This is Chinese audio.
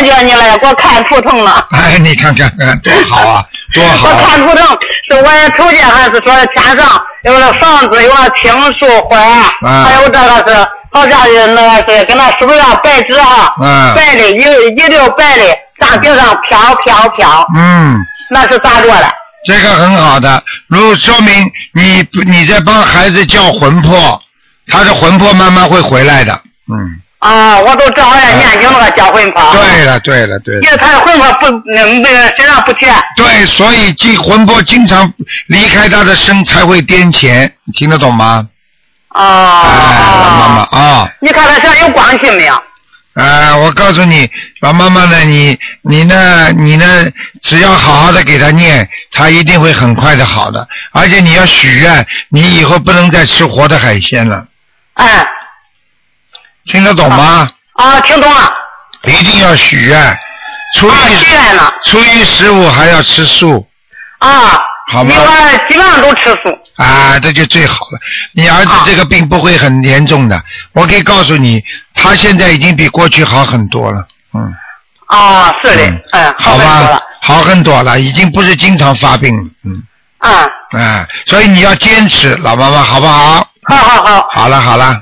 叫你了，给我看图腾了。 哎，你看看多好啊，多好、啊！ 我看图腾，是我头见还是说天上有了房子，有了青树花，还有这个是好像是那个是跟那是不是白纸哈？白的一溜白的，上顶上飘飘飘。那是咋做的？ 这个很好的，说明你在帮孩子叫魂魄，他的魂魄慢慢会回来的。 我都正好在念经那个叫魂魄。 对了。 因为他的魂魄身上不全。对， 所以魂魄经常离开他的身才会癫痫，你听得懂吗？妈妈你看他身上有光气没有？ 我告诉你，老妈妈呢，你呢，只要好好的给他念，他一定会很快的好的。而且你要许愿，你以后不能再吃活的海鲜了。听得懂吗？ 听懂了。 一定要许愿，初一15还要吃素。好吗？ 我基本上都吃素。 这就最好了。你儿子这个病不会很严重的，我可以告诉你，他现在已经比过去好很多了。 是的， 好吧，好很多了，已经不是经常发病了。所以你要坚持，老妈妈，好不好？ 好。 好了。